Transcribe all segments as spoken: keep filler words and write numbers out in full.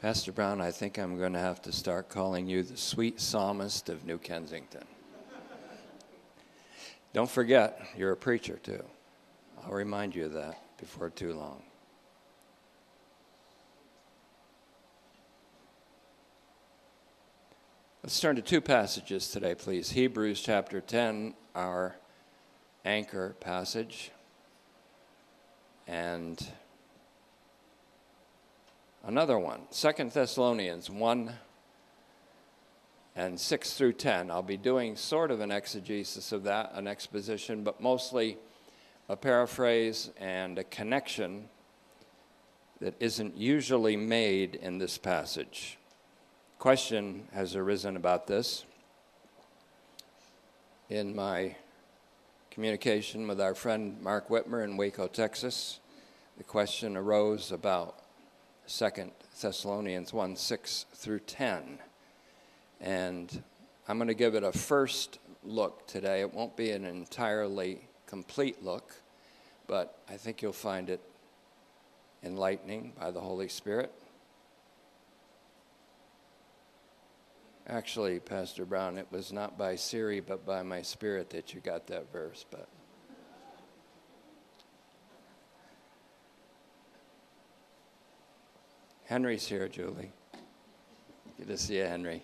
Pastor Brown, I think I'm going to have to start calling you the sweet psalmist of New Kensington. Don't forget, you're a preacher too. I'll remind you of that before too long. Let's turn to two passages today, please. Hebrews chapter ten, our anchor passage, and another one, Second Thessalonians one and six through ten. I'll be doing sort of an exegesis of that, an exposition, but mostly a paraphrase and a connection that isn't usually made in this passage. Question has arisen about this. In my communication with our friend Mark Whitmer in Waco, Texas, the question arose about Second Thessalonians one, six through ten. And I'm going to give it a first look today. It won't be an entirely complete look, but I think you'll find it enlightening by the Holy Spirit. Actually, Pastor Brown, it was not by Siri, but by my spirit that you got that verse. But Henry's here, Julie. Good to see you, Henry.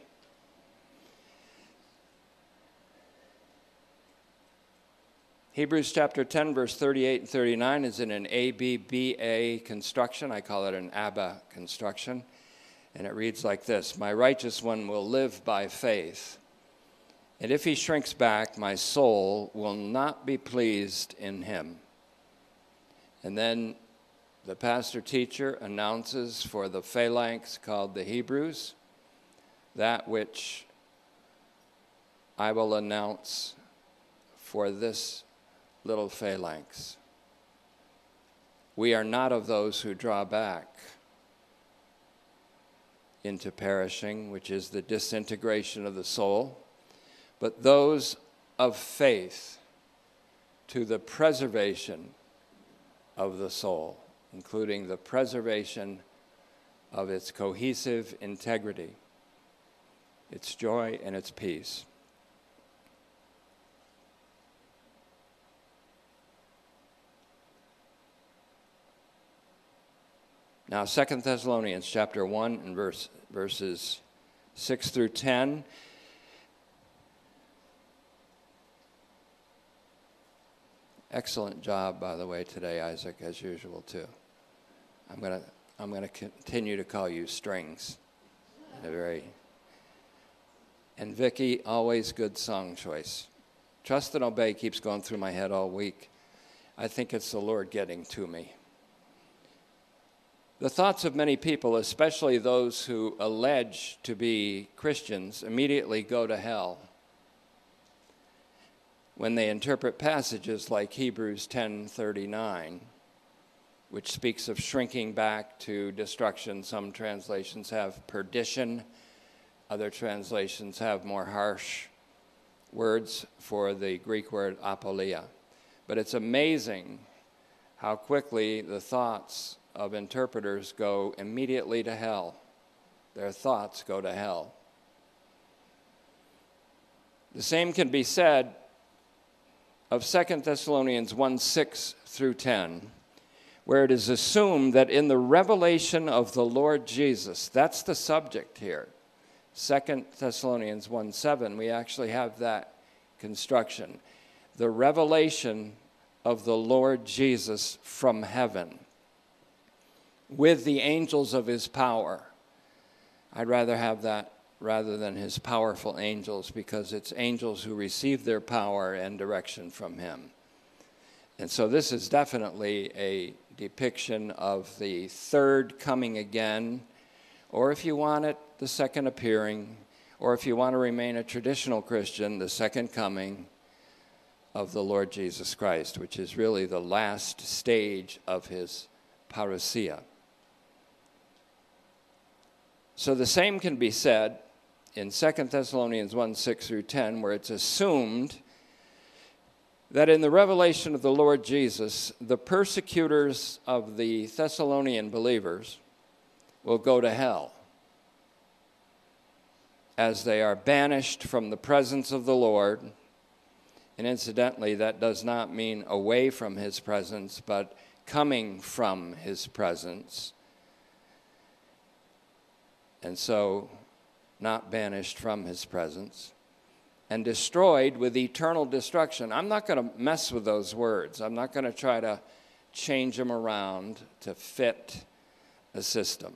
Hebrews chapter ten, verse thirty-eight and thirty-nine is in an A B B A construction. I call it an ABBA construction. And it reads like this: My righteous one will live by faith. And if he shrinks back, my soul will not be pleased in him. And then the pastor-teacher announces for the phalanx called the Hebrews, that which I will announce for this little phalanx. We are not of those who draw back into perishing, which is the disintegration of the soul, but those of faith to the preservation of the soul, including the preservation of its cohesive integrity, its joy and its peace. Now, Second Thessalonians chapter one and verse, verses six through ten. Excellent job, by the way, today, Isaac, as usual, too. I'm going to I'm going to continue to call you Strings. A very and Vicky, always good song choice. Trust and Obey keeps going through my head all week. I think it's the Lord getting to me. The thoughts of many people, especially those who allege to be Christians, immediately go to hell when they interpret passages like Hebrews ten thirty-nine, which speaks of shrinking back to destruction. Some translations have perdition. Other translations have more harsh words for the Greek word apoleia. But it's amazing how quickly the thoughts of interpreters go immediately to hell. Their thoughts go to hell. The same can be said of Second Thessalonians one, six through ten, where it is assumed that in the revelation of the Lord Jesus, that's the subject here. Second Thessalonians one, seven, we actually have that construction. The revelation of the Lord Jesus from heaven, with the angels of his power. I'd rather have that rather than his powerful angels, because it's angels who receive their power and direction from him. And so this is definitely a depiction of the third coming again, or if you want it, the second appearing, or if you want to remain a traditional Christian, the second coming of the Lord Jesus Christ, which is really the last stage of his parousia. So the same can be said in Second Thessalonians one, six through ten, where it's assumed that in the revelation of the Lord Jesus, the persecutors of the Thessalonian believers will go to hell. as they are banished from the presence of the Lord. And incidentally, that does not mean away from his presence, but coming from his presence. And so, not banished from his presence. And destroyed with eternal destruction. I'm not going to mess with those words. I'm not going to try to change them around to fit a system.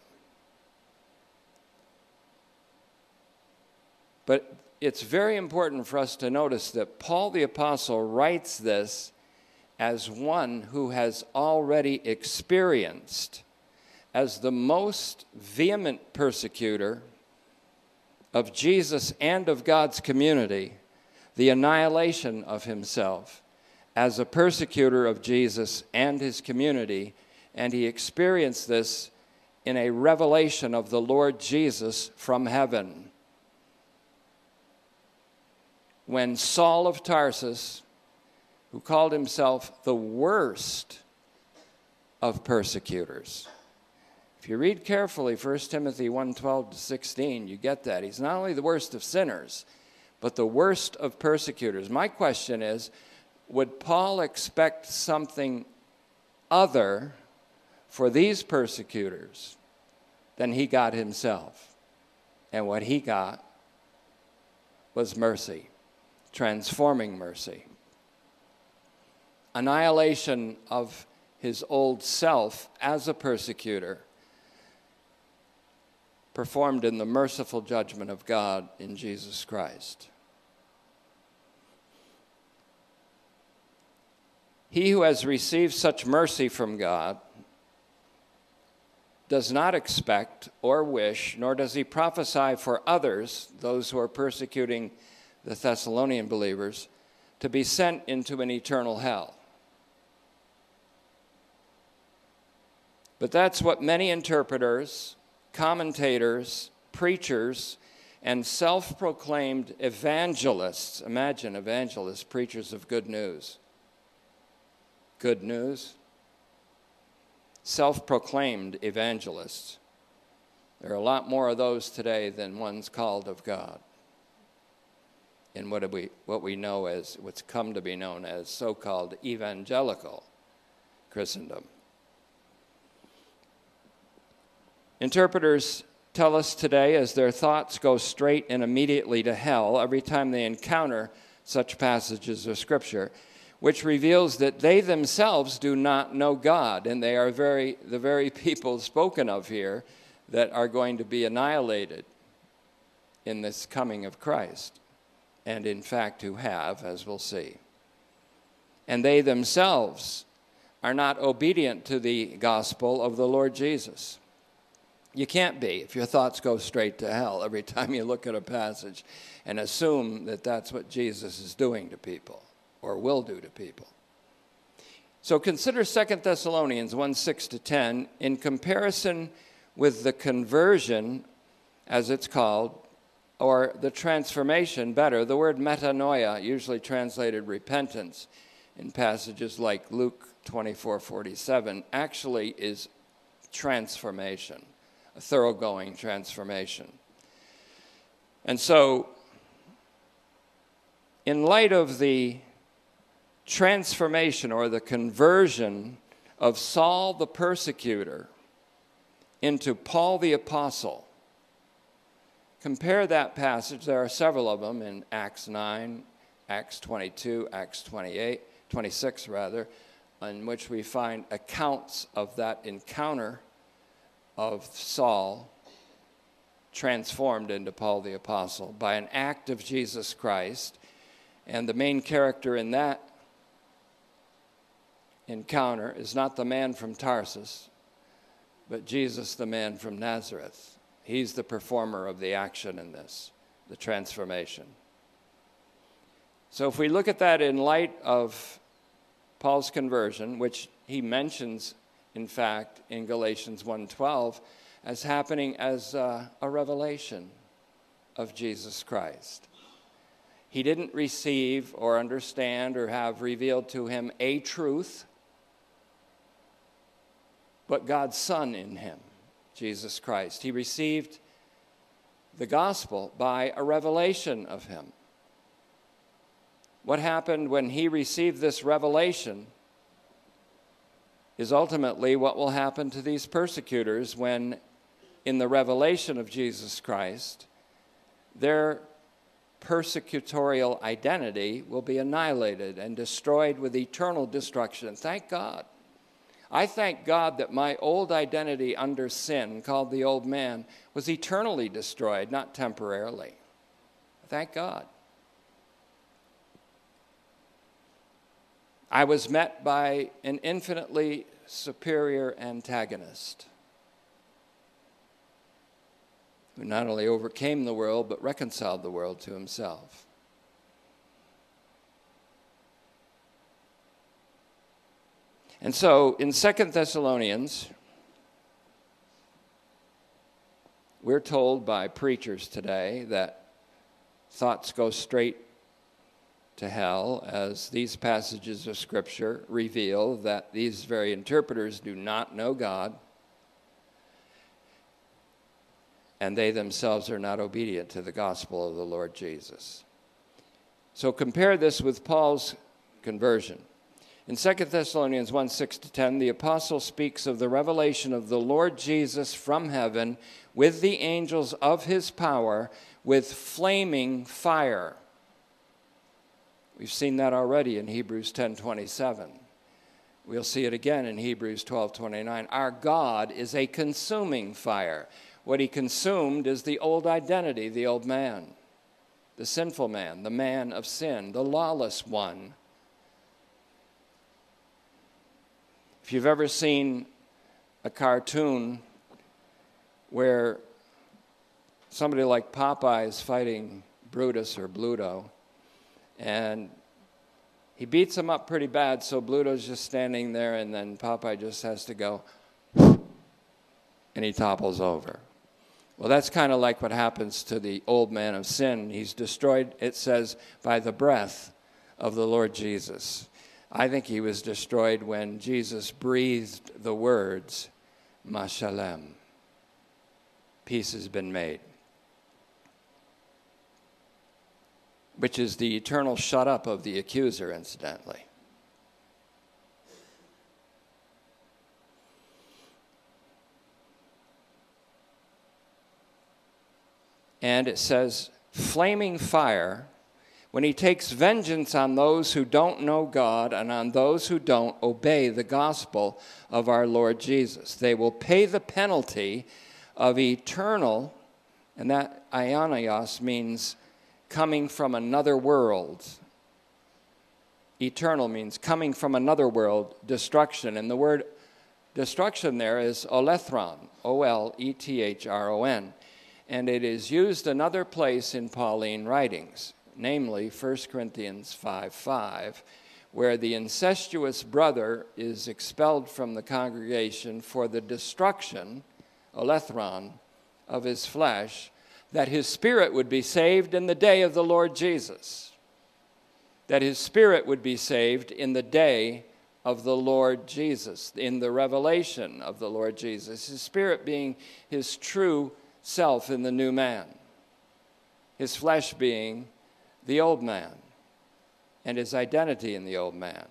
But it's very important for us to notice that Paul the Apostle writes this as one who has already experienced, as the most vehement persecutor of Jesus and of God's community, the annihilation of himself as a persecutor of Jesus and his community, and he experienced this in a revelation of the Lord Jesus from heaven. When Saul of Tarsus, who called himself the worst of persecutors, if you read carefully First Timothy one, twelve to sixteen, you get that. He's not only the worst of sinners, but the worst of persecutors. My question is, would Paul expect something other for these persecutors than he got himself? And what he got was mercy, transforming mercy. Annihilation of his old self as a persecutor, performed in the merciful judgment of God in Jesus Christ. He who has received such mercy from God does not expect or wish, nor does he prophesy for others, those who are persecuting the Thessalonian believers, to be sent into an eternal hell. But that's what many interpreters, commentators, preachers, and self-proclaimed evangelists, imagine evangelists, preachers of good news. Good news. Self-proclaimed evangelists. There are a lot more of those today than ones called of God. In what we, what we know as, what's come to be known as so-called evangelical Christendom. Interpreters tell us today, as their thoughts go straight and immediately to hell every time they encounter such passages of Scripture, which reveals that they themselves do not know God, and they are very the very people spoken of here that are going to be annihilated in this coming of Christ, and in fact who have, as we'll see. And they themselves are not obedient to the gospel of the Lord Jesus. You can't be if your thoughts go straight to hell every time you look at a passage and assume that that's what Jesus is doing to people or will do to people. So consider Second Thessalonians one, six to ten in comparison with the conversion, as it's called, or the transformation, better. The word metanoia, usually translated repentance in passages like Luke twenty-four forty-seven, actually is transformation. A thoroughgoing transformation. And so, in light of the transformation or the conversion of Saul the persecutor into Paul the apostle, compare that passage. There are several of them in Acts nine, Acts twenty-two, Acts twenty-eight, twenty-six rather, in which we find accounts of that encounter of Saul transformed into Paul the Apostle by an act of Jesus Christ. And the main character in that encounter is not the man from Tarsus, but Jesus, the man from Nazareth. He's the performer of the action in this, the transformation. So if we look at that in light of Paul's conversion, which he mentions in fact, in Galatians one twelve, as happening as uh, a revelation of Jesus Christ. He didn't receive or understand or have revealed to him a truth, but God's Son in him, Jesus Christ. He received the gospel by a revelation of him. What happened when he received this revelation is ultimately what will happen to these persecutors when, in the revelation of Jesus Christ, their persecutorial identity will be annihilated and destroyed with eternal destruction. Thank God. I thank God that my old identity under sin, called the old man, was eternally destroyed, not temporarily. Thank God. I was met by an infinitely superior antagonist who not only overcame the world, but reconciled the world to himself. And so in Second Thessalonians, we're told by preachers today that thoughts go straight to hell, as these passages of Scripture reveal that these very interpreters do not know God, and they themselves are not obedient to the gospel of the Lord Jesus. So compare this with Paul's conversion. In Second Thessalonians one, six to ten, the apostle speaks of the revelation of the Lord Jesus from heaven with the angels of his power with flaming fire. We've seen that already in Hebrews ten twenty-seven. We'll see it again in Hebrews twelve twenty-nine. Our God is a consuming fire. What he consumed is the old identity, the old man, the sinful man, the man of sin, the lawless one. If you've ever seen a cartoon where somebody like Popeye is fighting Brutus or Bluto, and he beats him up pretty bad, so Bluto's just standing there, and then Popeye just has to go, and he topples over. Well, that's kind of like what happens to the old man of sin. He's destroyed, it says, by the breath of the Lord Jesus. I think he was destroyed when Jesus breathed the words, Mashalem. Peace has been made. Which is the eternal shut up of the accuser, incidentally. And it says, flaming fire, when he takes vengeance on those who don't know God and on those who don't obey the gospel of our Lord Jesus. They will pay the penalty of eternal, and that aionios means coming from another world. Eternal means coming from another world, destruction. And the word destruction there is olethron, O L E T H R O N. And it is used another place in Pauline writings, namely First Corinthians five five, where the incestuous brother is expelled from the congregation for the destruction, olethron, of his flesh, that his spirit would be saved in the day of the Lord Jesus. That his spirit would be saved in the day of the Lord Jesus, in the revelation of the Lord Jesus. His spirit being his true self in the new man. His flesh being the old man and his identity in the old man.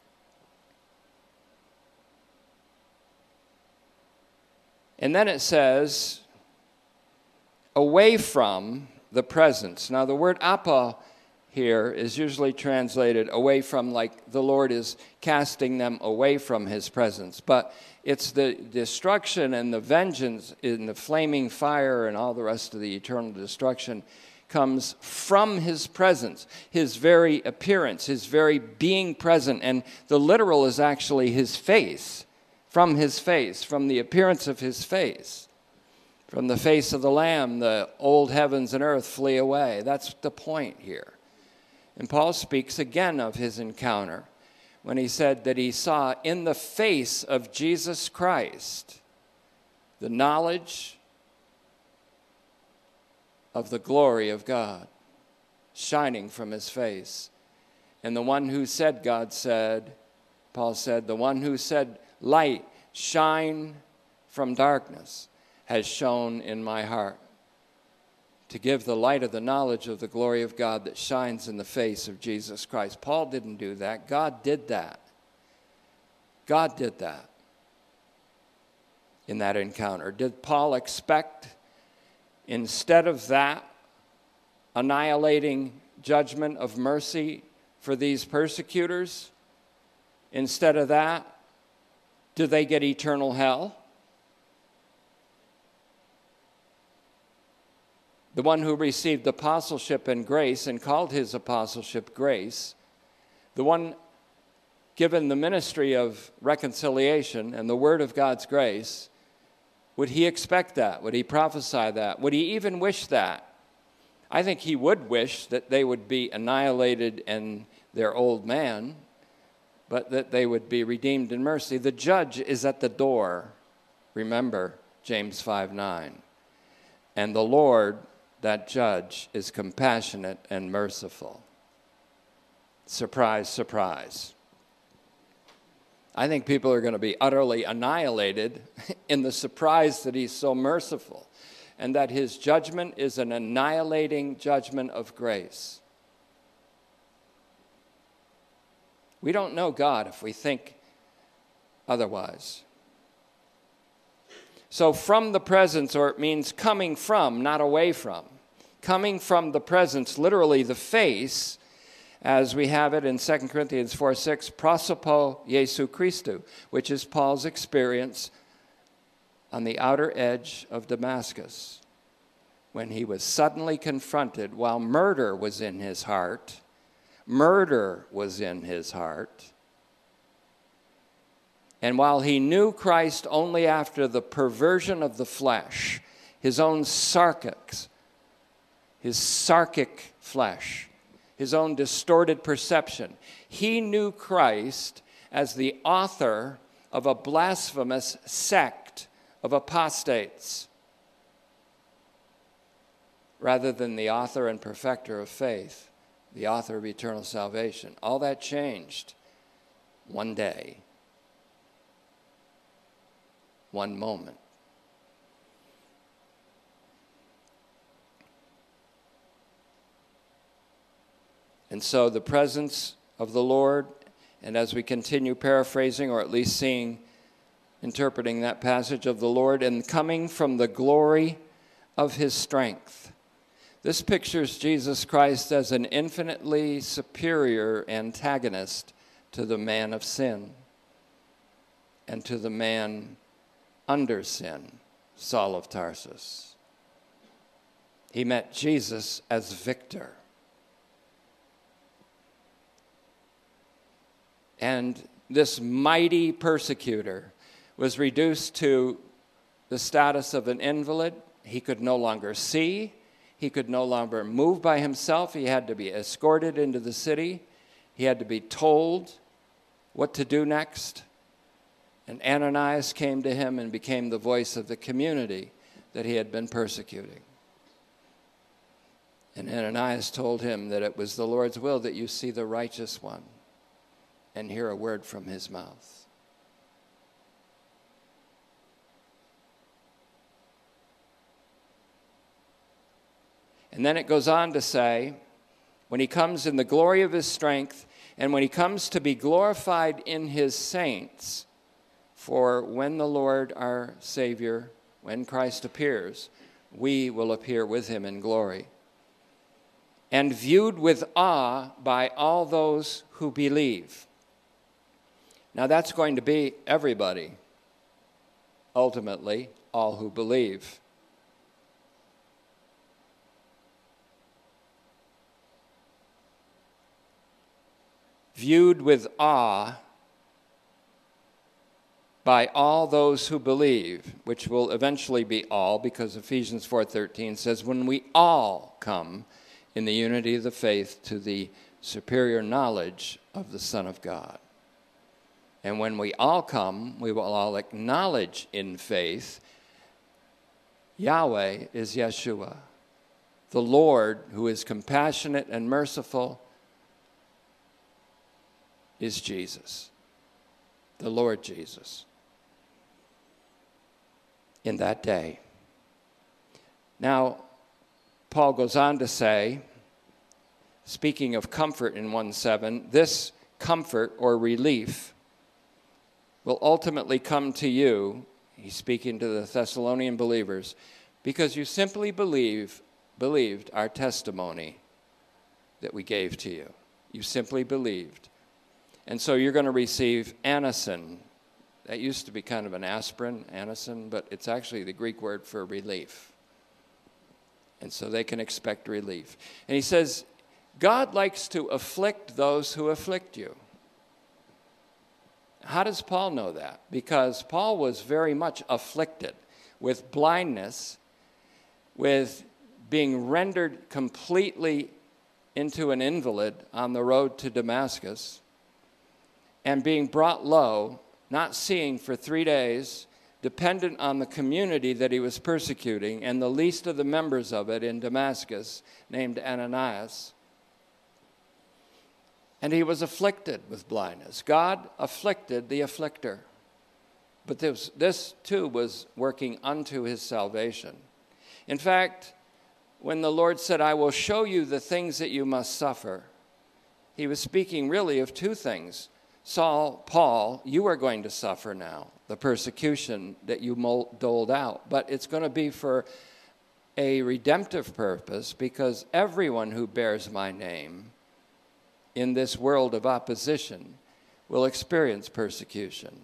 And then it says, away from the presence. Now the word apa here is usually translated away from, like the Lord is casting them away from his presence. But it's the destruction and the vengeance in the flaming fire and all the rest of the eternal destruction comes from his presence, his very appearance, his very being present. And the literal is actually his face, from his face, from the appearance of his face. From the face of the Lamb, the old heavens and earth flee away. That's the point here. And Paul speaks again of his encounter when he said that he saw in the face of Jesus Christ the knowledge of the glory of God shining from his face. And the one who said, God said, Paul said, the one who said, light, shine from darkness, has shone in my heart. to give the light of the knowledge of the glory of God that shines in the face of Jesus Christ. Paul didn't do that. God did that. God did that in that encounter. Did Paul expect, instead of that annihilating judgment of mercy for these persecutors, instead of that, do they get eternal hell? The one who received apostleship and grace and called his apostleship grace, the one given the ministry of reconciliation and the word of God's grace, would he expect that? Would he prophesy that? Would he even wish that? I think he would wish that they would be annihilated and their old man, but that they would be redeemed in mercy. The judge is at the door. Remember James five nine. And the Lord, that judge, is compassionate and merciful. Surprise, surprise. I think people are going to be utterly annihilated in the surprise that he's so merciful and that his judgment is an annihilating judgment of grace. We don't know God if we think otherwise. So from the presence, or it means coming from, not away from. Coming from the presence, literally the face, as we have it in Second Corinthians four six, prosopo Jesu Christu, which is Paul's experience on the outer edge of Damascus, when he was suddenly confronted while murder was in his heart. Murder was in his heart. And while he knew Christ only after the perversion of the flesh, his own sarkics, his sarkic flesh, his own distorted perception, he knew Christ as the author of a blasphemous sect of apostates, rather than the author and perfecter of faith, the author of eternal salvation. All that changed one day, one moment. And so the presence of the Lord, and as we continue paraphrasing, or at least seeing, interpreting that passage of the Lord, and coming from the glory of his strength. This pictures Jesus Christ as an infinitely superior antagonist to the man of sin and to the man under sin, Saul of Tarsus. He met Jesus as victor. And this mighty persecutor was reduced to the status of an invalid. He could no longer see. He could no longer move by himself. He had to be escorted into the city. He had to be told what to do next. And Ananias came to him and became the voice of the community that he had been persecuting. And Ananias told him that it was the Lord's will that you see the righteous one and hear a word from his mouth. And then it goes on to say, when he comes in the glory of his strength, and when he comes to be glorified in his saints, for when the Lord our Savior, when Christ appears, we will appear with him in glory. And viewed with awe by all those who believe. Now that's going to be everybody, ultimately, all who believe. Viewed with awe by all those who believe, which will eventually be all, because Ephesians four thirteen says, when we all come in the unity of the faith to the superior knowledge of the Son of God. And when we all come, we will all acknowledge in faith Yahweh is Yeshua, the Lord who is compassionate and merciful is Jesus, the Lord Jesus, in that day. Now, Paul goes on to say, speaking of comfort in one seven, this comfort or relief will ultimately come to you, he's speaking to the Thessalonian believers, because you simply believe, believed our testimony that we gave to you. You simply believed. And so you're going to receive anacin. That used to be kind of an aspirin, anacin, but it's actually the Greek word for relief. And so they can expect relief. And he says, God likes to afflict those who afflict you. How does Paul know that? Because Paul was very much afflicted with blindness, with being rendered completely into an invalid on the road to Damascus, and being brought low, not seeing for three days, dependent on the community that he was persecuting, and the least of the members of it in Damascus, named Ananias. And he was afflicted with blindness. God afflicted the afflictor. But this, this too was working unto his salvation. In fact, when the Lord said, I will show you the things that you must suffer, he was speaking really of two things. Saul, Paul, you are going to suffer now, the persecution that you doled out. But it's going to be for a redemptive purpose, because everyone who bears my name in this world of opposition will experience persecution.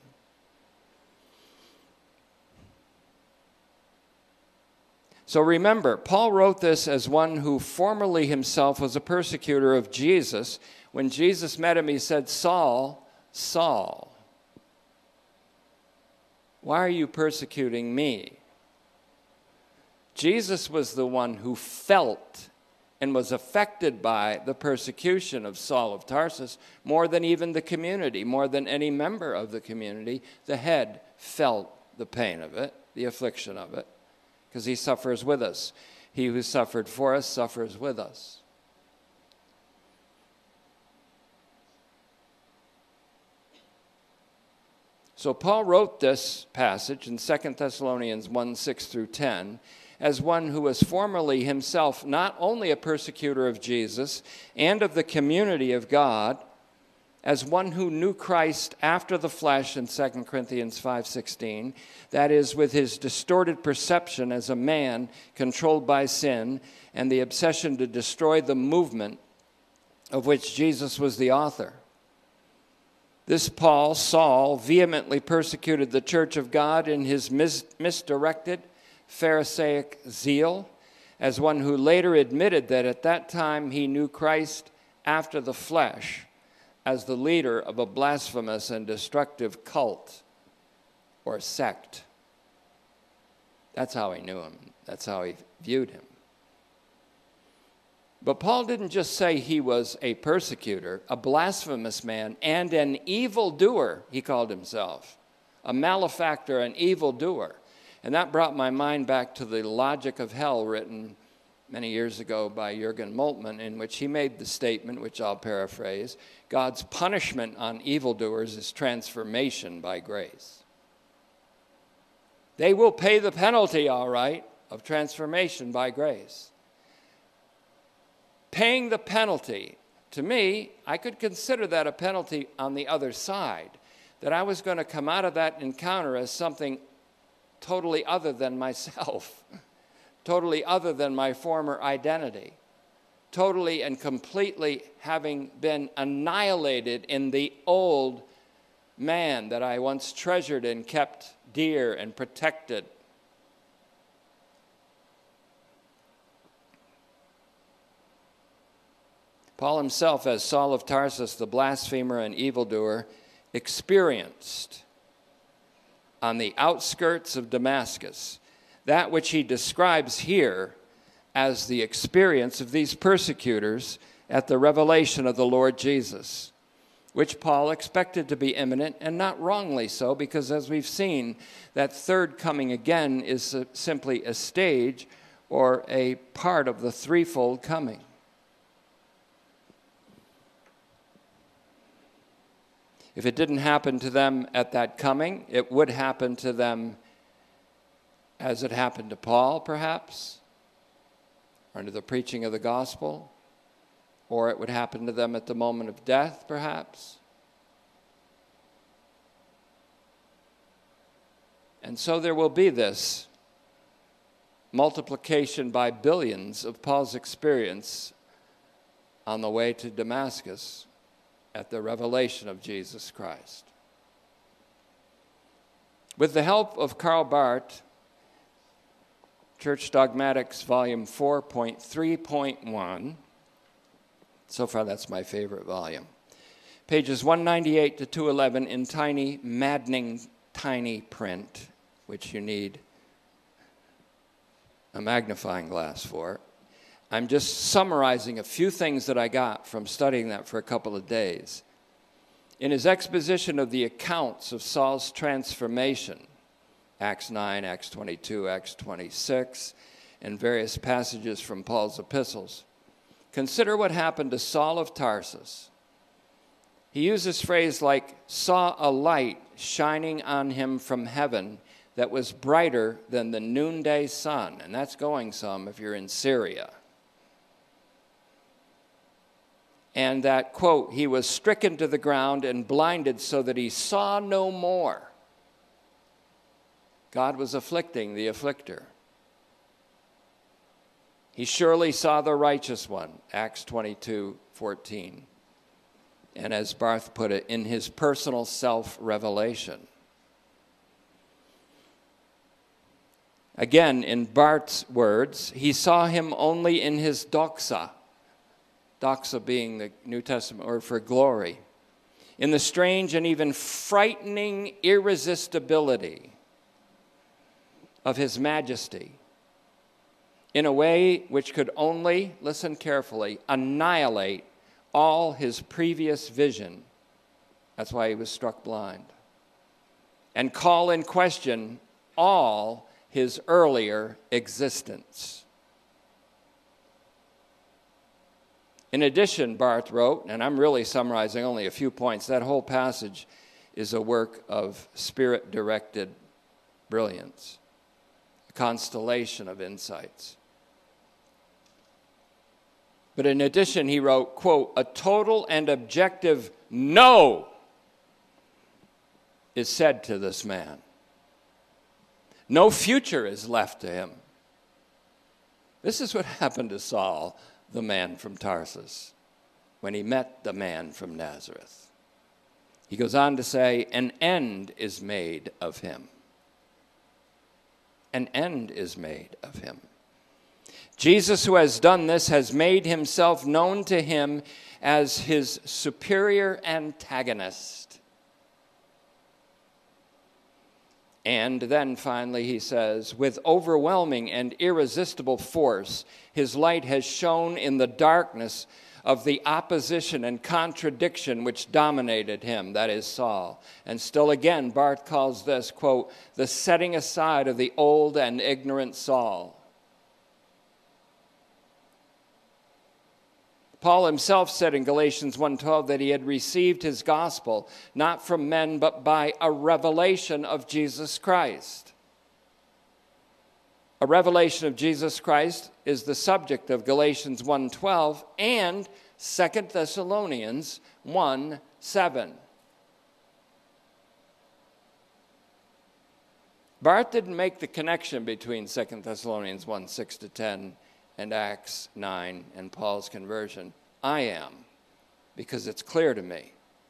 So remember, Paul wrote this as one who formerly himself was a persecutor of Jesus. When Jesus met him, he said, Saul, Saul, why are you persecuting me? Jesus was the one who felt and was affected by the persecution of Saul of Tarsus more than even the community, more than any member of the community. The head felt the pain of it, the affliction of it, because he suffers with us. He who suffered for us suffers with us. So Paul wrote this passage in Second Thessalonians one, six through ten, as one who was formerly himself not only a persecutor of Jesus and of the community of God, as one who knew Christ after the flesh in Second Corinthians five sixteen, that is, with his distorted perception as a man controlled by sin and the obsession to destroy the movement of which Jesus was the author. This Paul, Saul, vehemently persecuted the church of God in his mis- misdirected Pharisaic zeal, as one who later admitted that at that time he knew Christ after the flesh as the leader of a blasphemous and destructive cult or sect. That's how he knew him. That's how he viewed him. But Paul didn't just say he was a persecutor, a blasphemous man, and an evildoer, he called himself. A malefactor, an evildoer. And that brought my mind back to the Logic of Hell, written many years ago by Jürgen Moltmann, in which he made the statement, which I'll paraphrase, God's punishment on evildoers is transformation by grace. They will pay the penalty, all right, of transformation by grace. Paying the penalty, to me, I could consider that a penalty on the other side, that I was going to come out of that encounter as something totally other than myself, totally other than my former identity, totally and completely having been annihilated in the old man that I once treasured and kept dear and protected. Paul himself, as Saul of Tarsus, the blasphemer and evildoer, experienced on the outskirts of Damascus that which he describes here as the experience of these persecutors at the revelation of the Lord Jesus, which Paul expected to be imminent, and not wrongly so, because as we've seen, that third coming again is simply a stage or a part of the threefold coming. If it didn't happen to them at that coming, it would happen to them as it happened to Paul, perhaps, under the preaching of the gospel, or it would happen to them at the moment of death, perhaps. And so there will be this multiplication by billions of Paul's experience on the way to Damascus at the revelation of Jesus Christ. With the help of Karl Barth, Church Dogmatics, volume four point three point one, so far that's my favorite volume, pages one ninety-eight to two eleven in tiny, maddening, tiny print, which you need a magnifying glass for. I'm just summarizing a few things that I got from studying that for a couple of days. In his exposition of the accounts of Saul's transformation, Acts nine, Acts twenty-two, Acts twenty-six, and various passages from Paul's epistles, consider what happened to Saul of Tarsus. He uses phrase like, saw a light shining on him from heaven that was brighter than the noonday sun. And that's going some if you're in Syria. And that, quote, he was stricken to the ground and blinded so that he saw no more. God was afflicting the afflicter. He surely saw the righteous one, Acts twenty-two fourteen. And as Barth put it, in his personal self-revelation. Again, in Barth's words, he saw him only in his doxa. Doxa being the New Testament word for glory. In the strange and even frightening irresistibility of his majesty. In a way which could only, listen carefully, annihilate all his previous vision. That's why he was struck blind. And call in question all his earlier existence. In addition, Barth wrote, and I'm really summarizing only a few points, that whole passage is a work of spirit-directed brilliance, a constellation of insights. But in addition, he wrote, quote, a total and objective no is said to this man. No future is left to him. This is what happened to Saul, the man from Tarsus, when he met the man from Nazareth. He goes on to say, an end is made of him. An end is made of him. Jesus, who has done this, has made himself known to him as his superior antagonist. And then finally he says, with overwhelming and irresistible force, his light has shone in the darkness of the opposition and contradiction which dominated him, that is Saul. And still again, Barth calls this, quote, the setting aside of the old and ignorant Saul. Paul himself said in Galatians one twelve that he had received his gospel not from men but by a revelation of Jesus Christ. A revelation of Jesus Christ is the subject of Galatians one twelve and Second Thessalonians one seven. Barth didn't make the connection between Second Thessalonians one six to ten and Acts nine and Paul's conversion. I am, because it's clear to me.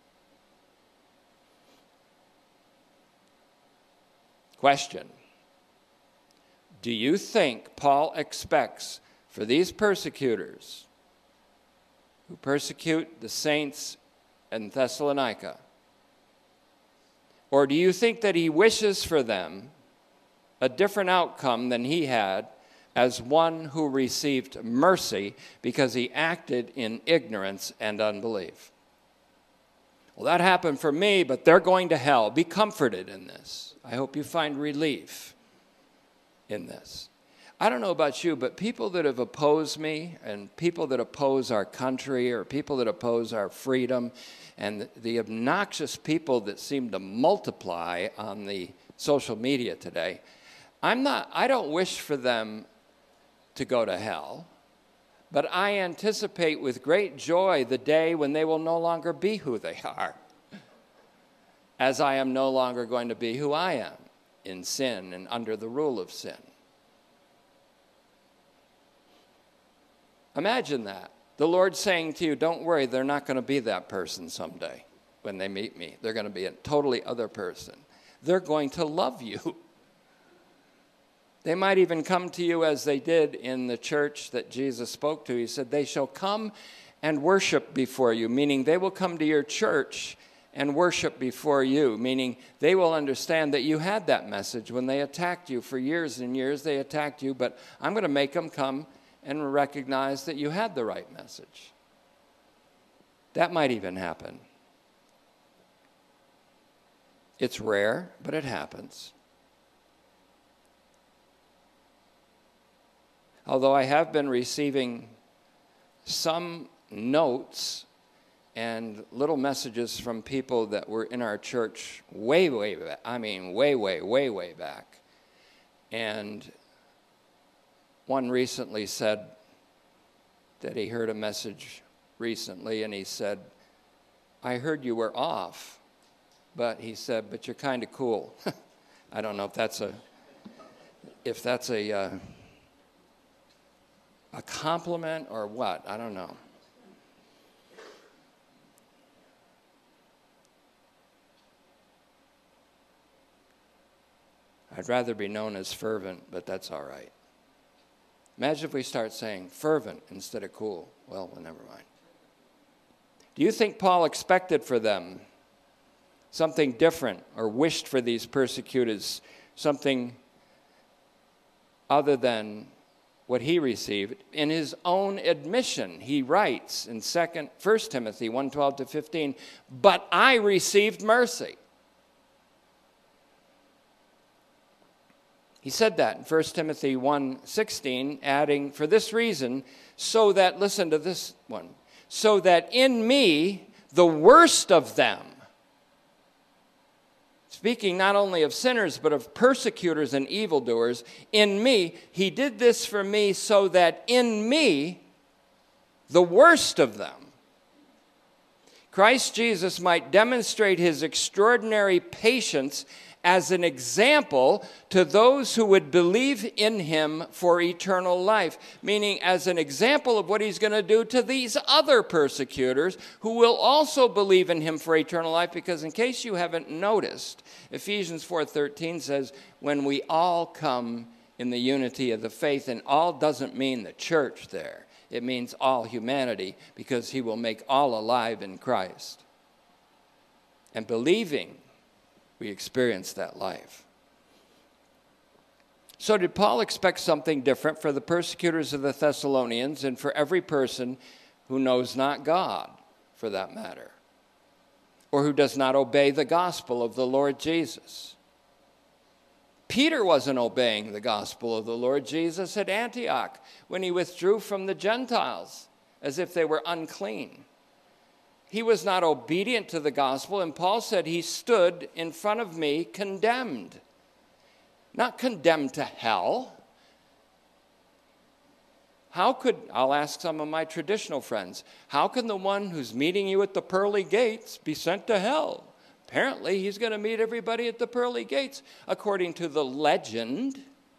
Question. Do you think Paul expects for these persecutors who persecute the saints in Thessalonica, or do you think that he wishes for them a different outcome than he had as one who received mercy because he acted in ignorance and unbelief? Well, that happened for me, but they're going to hell. Be comforted in this. I hope you find relief in this. I don't know about you, but people that have opposed me and people that oppose our country or people that oppose our freedom and the obnoxious people that seem to multiply on the social media today, I'm not, I don't wish for them to go to hell. But I anticipate with great joy the day when they will no longer be who they are, as I am no longer going to be who I am in sin and under the rule of sin. Imagine that. The Lord saying to you, don't worry, they're not going to be that person someday when they meet me. They're going to be a totally other person. They're going to love you. They might even come to you as they did in the church that Jesus spoke to. He said, they shall come and worship before you, meaning they will come to your church and worship before you, meaning they will understand that you had that message when they attacked you for years and years. They attacked you, but I'm going to make them come and recognize that you had the right message. That might even happen. It's rare, but it happens. Although I have been receiving some notes and little messages from people that were in our church way, way back. I mean, way, way, way, way back. And one recently said that he heard a message recently, and he said, I heard you were off. But he said, but you're kind of cool. I don't know if that's a, if that's a, uh, a compliment or what. I don't know. I'd rather be known as fervent, but that's all right. Imagine if we start saying fervent instead of cool. Well, well, never mind. Do you think Paul expected for them something different or wished for these persecutors something other than what he received? In his own admission, he writes in second, First Timothy one twelve to fifteen, but I received mercy. He said that in First Timothy one sixteen, adding, for this reason, so that, listen to this one, so that in me, the worst of them, speaking not only of sinners, but of persecutors and evildoers, in me, he did this for me so that in me, the worst of them, Christ Jesus might demonstrate his extraordinary patience as an example to those who would believe in him for eternal life, meaning as an example of what he's going to do to these other persecutors who will also believe in him for eternal life, because in case you haven't noticed, Ephesians four thirteen says, when we all come in the unity of the faith, and all doesn't mean the church there. It means all humanity, because he will make all alive in Christ. And believing, we experience that life. So did Paul expect something different for the persecutors of the Thessalonians and for every person who knows not God, for that matter, or who does not obey the gospel of the Lord Jesus? Peter wasn't obeying the gospel of the Lord Jesus at Antioch when he withdrew from the Gentiles as if they were unclean. He was not obedient to the gospel, and Paul said he stood in front of me condemned. Not condemned to hell. How could, I'll ask some of my traditional friends, how can the one who's meeting you at the pearly gates be sent to hell? Apparently, he's going to meet everybody at the pearly gates according to the legend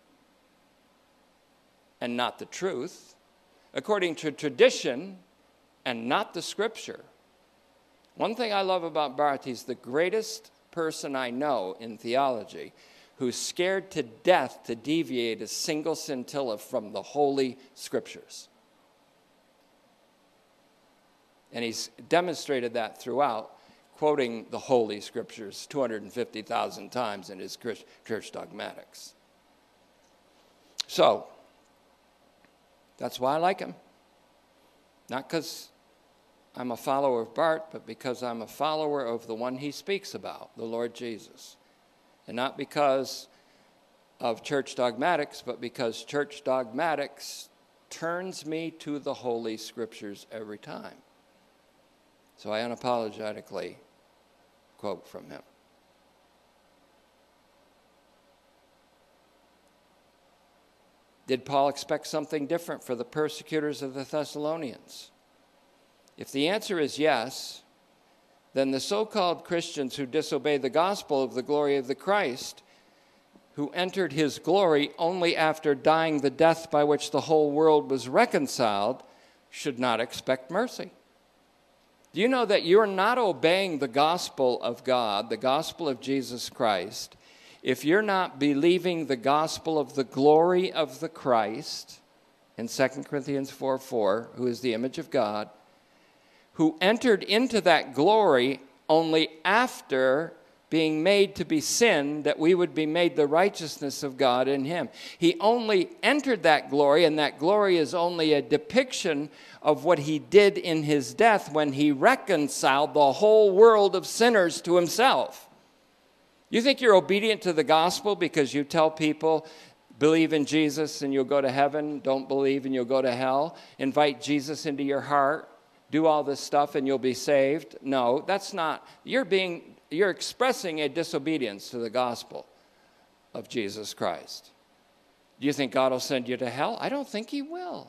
and not the truth, according to tradition and not the scripture. One thing I love about Barth, he's the greatest person I know in theology who's scared to death to deviate a single scintilla from the Holy Scriptures. And he's demonstrated that throughout, quoting the Holy Scriptures two hundred fifty thousand times in his church dogmatics. So, that's why I like him. Not because I'm a follower of Barth, but because I'm a follower of the one he speaks about, the Lord Jesus. And not because of church dogmatics, but because church dogmatics turns me to the Holy Scriptures every time. So I unapologetically quote from him. Did Paul expect something different for the persecutors of the Thessalonians? If the answer is yes, then the so-called Christians who disobey the gospel of the glory of the Christ, who entered his glory only after dying the death by which the whole world was reconciled, should not expect mercy. Do you know that you're not obeying the gospel of God, the gospel of Jesus Christ, if you're not believing the gospel of the glory of the Christ, in Second Corinthians four four, who is the image of God, who entered into that glory only after being made to be sin, that we would be made the righteousness of God in him. He only entered that glory, and that glory is only a depiction of what he did in his death when he reconciled the whole world of sinners to himself. You think you're obedient to the gospel because you tell people, believe in Jesus and you'll go to heaven, don't believe and you'll go to hell, invite Jesus into your heart, do all this stuff and you'll be saved? No, that's not. You're being, you're expressing a disobedience to the gospel of Jesus Christ. Do you think God will send you to hell? I don't think he will.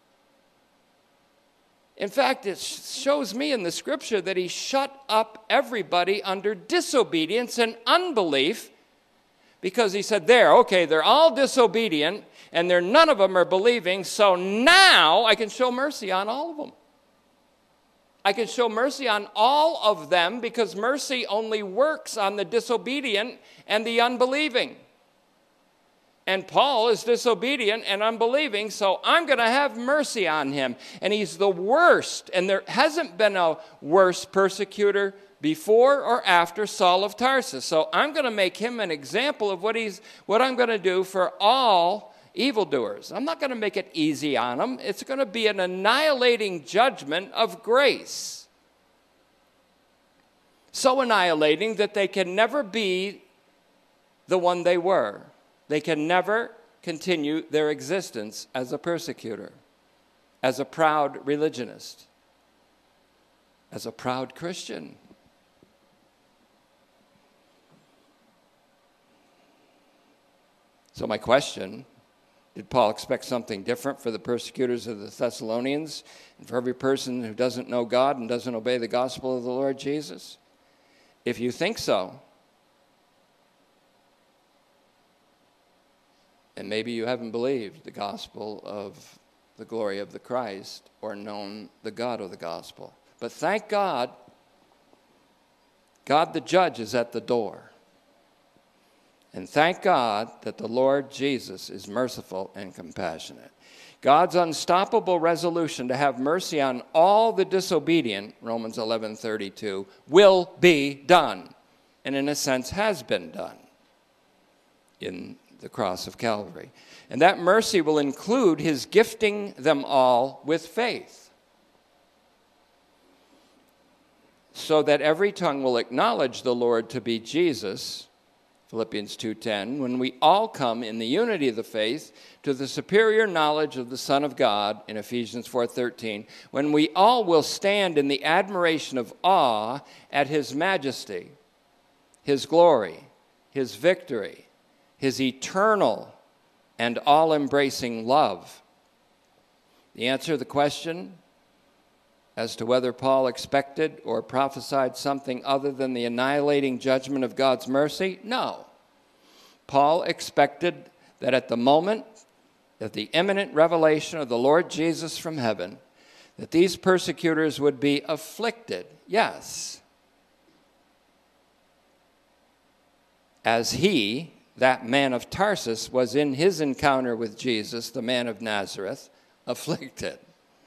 In fact, it shows me in the scripture that he shut up everybody under disobedience and unbelief, because he said, there, okay, they're all disobedient and they're, none of them are believing, so now I can show mercy on all of them. I can show mercy on all of them because mercy only works on the disobedient and the unbelieving. And Paul is disobedient and unbelieving, so I'm going to have mercy on him. And he's the worst, and there hasn't been a worse persecutor before or after Saul of Tarsus. So I'm going to make him an example of what he's, what I'm going to do for all evildoers. I'm not going to make it easy on them. It's going to be an annihilating judgment of grace. So annihilating that they can never be the one they were. They can never continue their existence as a persecutor, as a proud religionist, as a proud Christian. So my question, did Paul expect something different for the persecutors of the Thessalonians and for every person who doesn't know God and doesn't obey the gospel of the Lord Jesus? If you think so, and maybe you haven't believed the gospel of the glory of the Christ or known the God of the gospel. But thank God, God the judge is at the door. And thank God that the Lord Jesus is merciful and compassionate. God's unstoppable resolution to have mercy on all the disobedient, Romans eleven thirty-two, will be done. And in a sense has been done in the cross of Calvary. And that mercy will include his gifting them all with faith, so that every tongue will acknowledge the Lord to be Jesus, Philippians two ten, when we all come in the unity of the faith to the superior knowledge of the Son of God, in Ephesians four thirteen, when we all will stand in the admiration of awe at his majesty, his glory, his victory, his eternal and all-embracing love. The answer to the question as to whether Paul expected or prophesied something other than the annihilating judgment of God's mercy? No. Paul expected that at the moment of the imminent revelation of the Lord Jesus from heaven, that these persecutors would be afflicted, yes, as he, that man of Tarsus, was in his encounter with Jesus, the man of Nazareth, afflicted.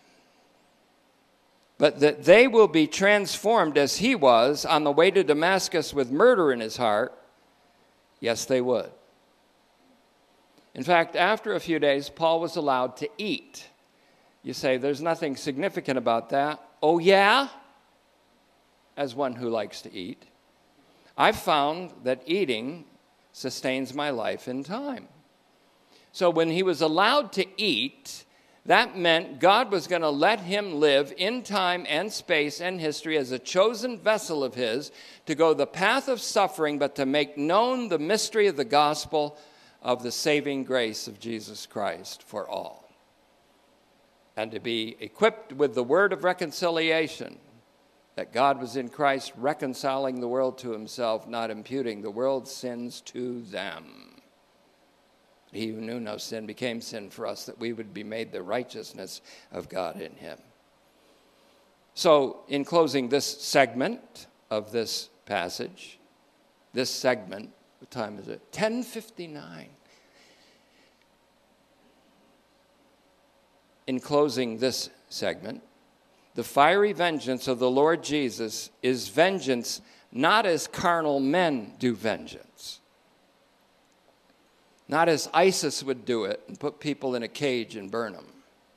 But that they will be transformed as he was on the way to Damascus with murder in his heart, yes, they would. In fact, after a few days, Paul was allowed to eat. You say, there's nothing significant about that. Oh, yeah? As one who likes to eat. I've found that eating sustains my life in time. So when he was allowed to eat, that meant God was going to let him live in time and space and history as a chosen vessel of his to go the path of suffering, but to make known the mystery of the gospel of the saving grace of Jesus Christ for all, and to be equipped with the word of reconciliation, that God was in Christ reconciling the world to himself, not imputing the world's sins to them. He who knew no sin became sin for us, that we would be made the righteousness of God in him. So, in closing this segment of this passage, this segment, what time is it? ten fifty-nine. In closing this segment, the fiery vengeance of the Lord Jesus is vengeance not as carnal men do vengeance, not as ISIS would do it and put people in a cage and burn them.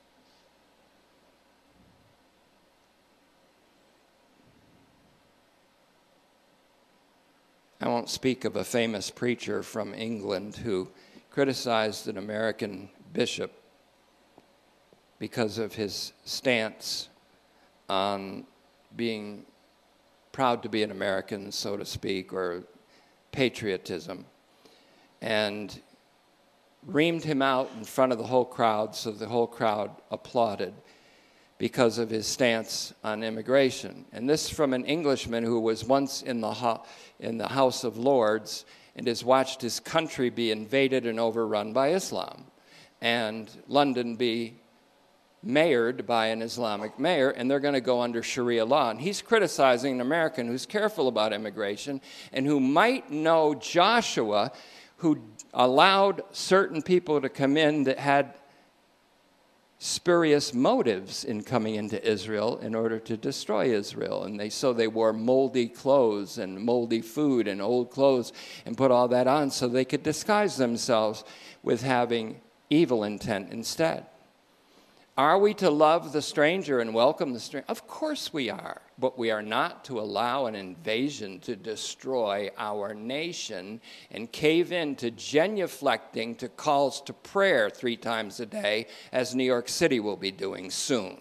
I won't speak of a famous preacher from England who criticized an American bishop because of his stance on being proud to be an American, so to speak, or patriotism, and reamed him out in front of the whole crowd, so the whole crowd applauded because of his stance on immigration. And this from an Englishman who was once in the, ho- in the House of Lords and has watched his country be invaded and overrun by Islam, and London be mayored by an Islamic mayor, and they're going to go under Sharia law. And he's criticizing an American who's careful about immigration and who might know Joshua, who allowed certain people to come in that had spurious motives in coming into Israel in order to destroy Israel. And they so they wore moldy clothes and moldy food and old clothes and put all that on so they could disguise themselves with having evil intent instead. Are we to love the stranger and welcome the stranger? Of course we are, but we are not to allow an invasion to destroy our nation and cave in to genuflecting to calls to prayer three times a day, as New York City will be doing soon.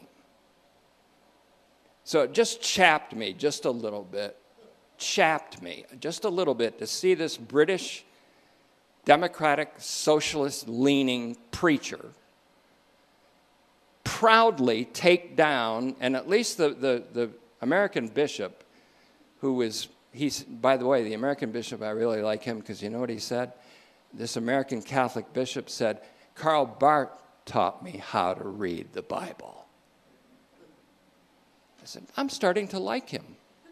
So it just chapped me just a little bit, chapped me just a little bit to see this British democratic socialist-leaning preacher proudly take down, and at least the, the, the American bishop, who is, he's, by the way, the American bishop, I really like him because you know what he said? This American Catholic bishop said, Karl Barth taught me how to read the Bible. I said, I'm starting to like him.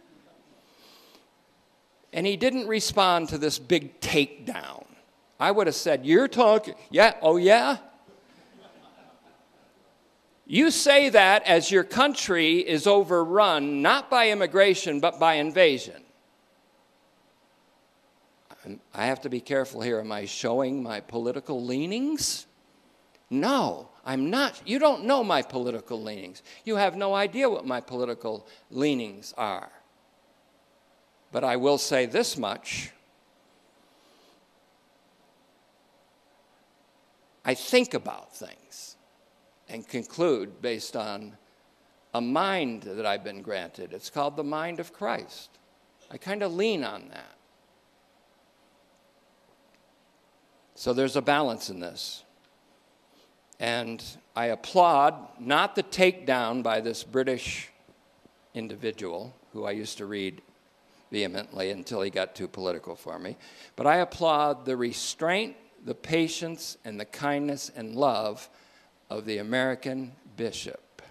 And he didn't respond to this big takedown. I would have said, you're talking, yeah, oh yeah? You say that as your country is overrun, not by immigration, but by invasion. I have to be careful here. Am I showing my political leanings? No, I'm not. You don't know my political leanings. You have no idea what my political leanings are. But I will say this much. I think about things and conclude based on a mind that I've been granted. It's called the mind of Christ. I kind of lean on that. So there's a balance in this. And I applaud not the takedown by this British individual who I used to read vehemently until he got too political for me, but I applaud the restraint, the patience, and the kindness and love of the American bishop,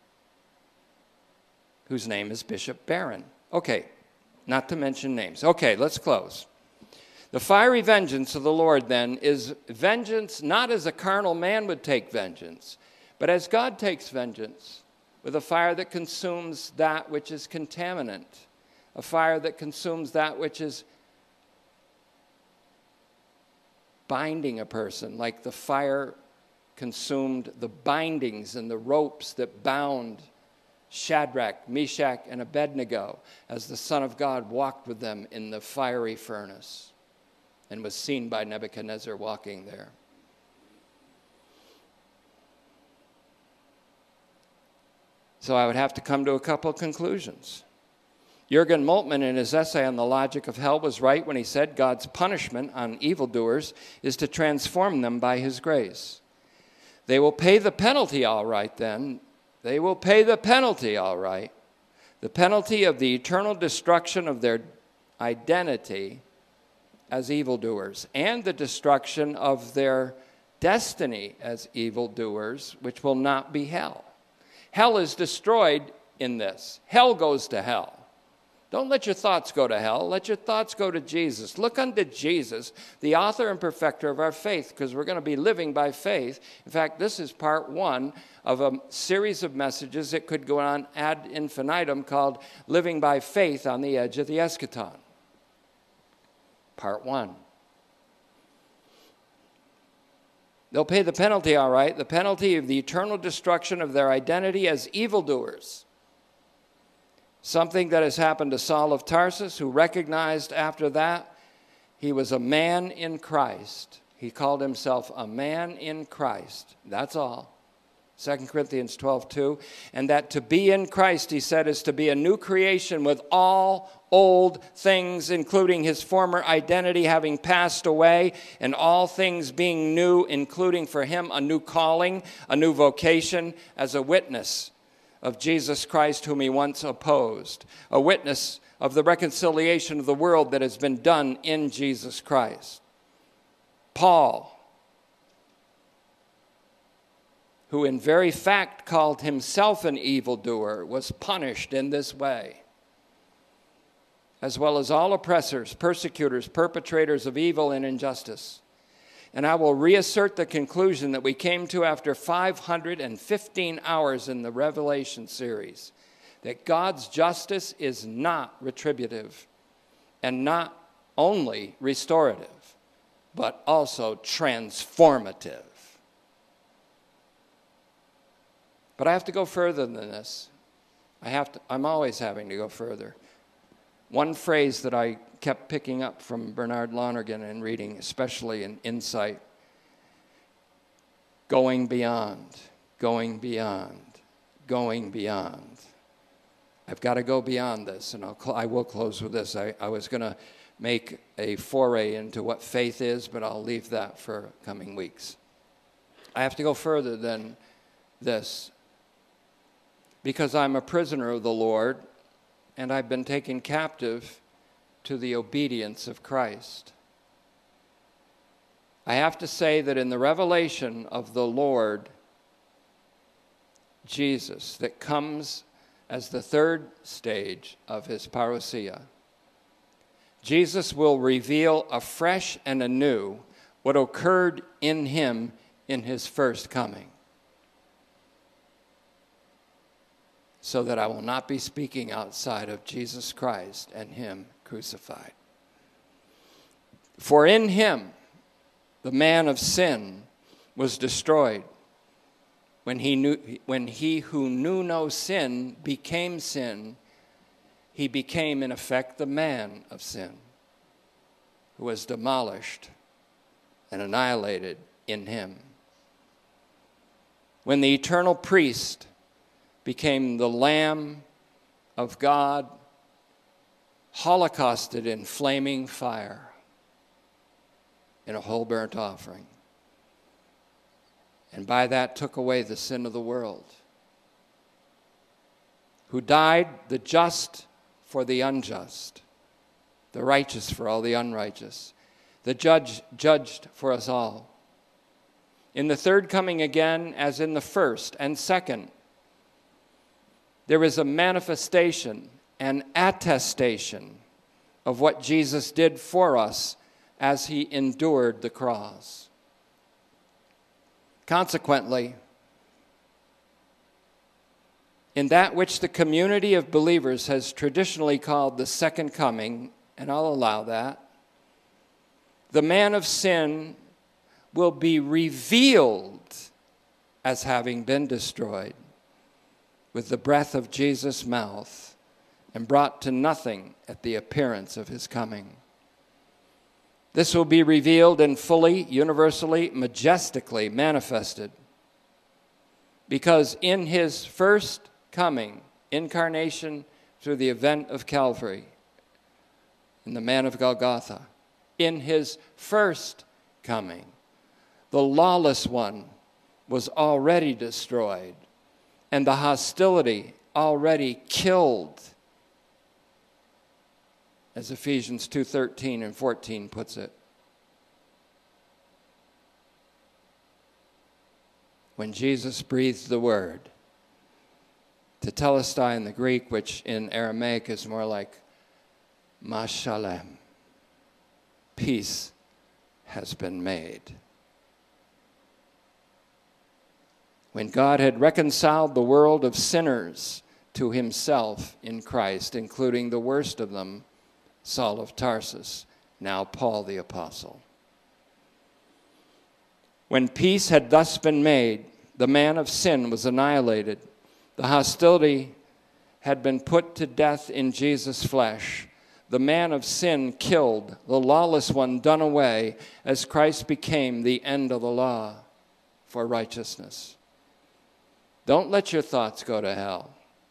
whose name is Bishop Barron. Okay, not to mention names. Okay, let's close. The fiery vengeance of the Lord, then, is vengeance not as a carnal man would take vengeance, but as God takes vengeance, with a fire that consumes that which is contaminant, a fire that consumes that which is binding a person, like the fire consumed the bindings and the ropes that bound Shadrach, Meshach, and Abednego as the Son of God walked with them in the fiery furnace and was seen by Nebuchadnezzar walking there. So I would have to come to a couple of conclusions. Jürgen Moltmann, in his essay on the logic of hell, was right when he said God's punishment on evildoers is to transform them by his grace. They will pay the penalty all right then. They will pay the penalty all right. The penalty of the eternal destruction of their identity as evildoers and the destruction of their destiny as evildoers, which will not be hell. Hell is destroyed in this. Hell goes to hell. Don't let your thoughts go to hell. Let your thoughts go to Jesus. Look unto Jesus, the author and perfecter of our faith, because we're going to be living by faith. In fact, this is part one of a series of messages that could go on ad infinitum called Living by Faith on the Edge of the Eschaton. Part one. They'll pay the penalty, all right, the penalty of the eternal destruction of their identity as evildoers. Something that has happened to Saul of Tarsus, who recognized after that he was a man in Christ. He called himself a man in Christ. That's all. Second Corinthians twelve two. And that to be in Christ, he said, is to be a new creation with all old things, including his former identity having passed away, and all things being new, including for him a new calling, a new vocation as a witness of Jesus Christ, whom he once opposed, a witness of the reconciliation of the world that has been done in Jesus Christ. Paul, who in very fact called himself an evildoer, was punished in this way, as well as all oppressors, persecutors, perpetrators of evil and injustice. And I will reassert the conclusion that we came to after five hundred fifteen hours in the Revelation series, that God's justice is not retributive and not only restorative, but also transformative. But I have to go further than this. I have to, I'm always having to go further. One phrase that I kept picking up from Bernard Lonergan and reading, especially in Insight, going beyond, going beyond, going beyond. I've got to go beyond this, and I'll cl- I will close with this. I, I was going to make a foray into what faith is, but I'll leave that for coming weeks. I have to go further than this, because I'm a prisoner of the Lord, and I've been taken captive to the obedience of Christ. I have to say that in the revelation of the Lord Jesus that comes as the third stage of his parousia, Jesus will reveal afresh and anew what occurred in him in his first coming, so that I will not be speaking outside of Jesus Christ and him crucified. For in him, the man of sin was destroyed, when he knew, when he who knew no sin became sin. He became, in effect, the man of sin, who was demolished and annihilated in him. When the eternal priest became the Lamb of God, holocausted in flaming fire in a whole burnt offering, and by that took away the sin of the world, who died the just for the unjust, the righteous for all the unrighteous, the judge judged for us all. In the third coming again, as in the first and second, there is a manifestation, an attestation of what Jesus did for us as he endured the cross. Consequently, in that which the community of believers has traditionally called the second coming, and I'll allow that, the man of sin will be revealed as having been destroyed with the breath of Jesus' mouth and brought to nothing at the appearance of his coming. This will be revealed and fully, universally, majestically manifested, because in his first coming, incarnation, through the event of Calvary in the man of Golgotha, in his first coming, the lawless one was already destroyed and the hostility already killed, as Ephesians two thirteen and fourteen puts it. When Jesus breathed the word, tetelestai in the Greek, which in Aramaic is more like mashalem, peace has been made. When God had reconciled the world of sinners to himself in Christ, including the worst of them, Saul of Tarsus, now Paul the Apostle. When peace had thus been made, the man of sin was annihilated. The hostility had been put to death in Jesus' flesh. The man of sin killed, the lawless one done away, as Christ became the end of the law for righteousness. Don't let your thoughts go to hell.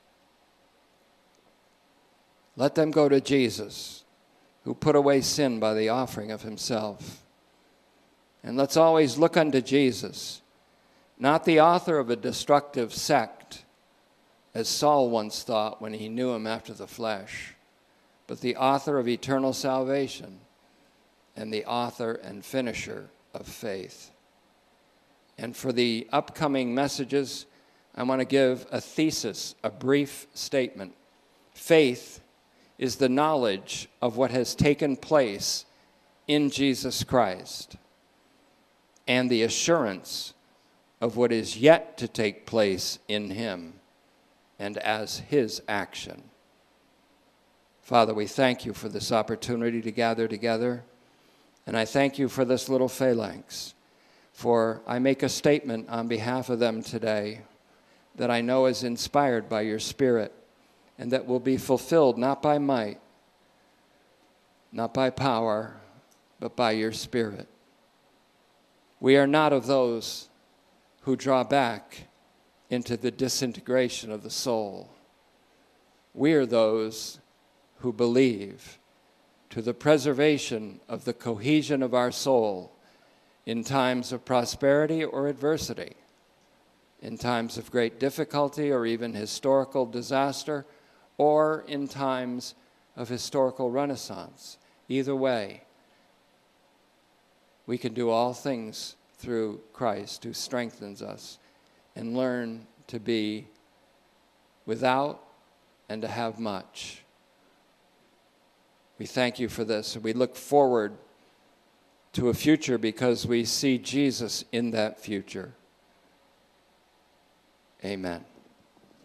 Let them go to Jesus, who put away sin by the offering of himself. And let's always look unto Jesus, not the author of a destructive sect, as Saul once thought when he knew him after the flesh, but the author of eternal salvation and the author and finisher of faith. And for the upcoming messages, I want to give a thesis, a brief statement. Faith is the knowledge of what has taken place in Jesus Christ and the assurance of what is yet to take place in him and as his action. Father, we thank you for this opportunity to gather together, and I thank you for this little phalanx, for I make a statement on behalf of them today that I know is inspired by your Spirit and that will be fulfilled not by might, not by power, but by your Spirit. We are not of those who draw back into the disintegration of the soul. We are those who believe to the preservation of the cohesion of our soul in times of prosperity or adversity, in times of great difficulty or even historical disaster, or in times of historical renaissance. Either way, we can do all things through Christ who strengthens us, and learn to be without and to have much. We thank you for this, and we look forward to a future because we see Jesus in that future. Amen.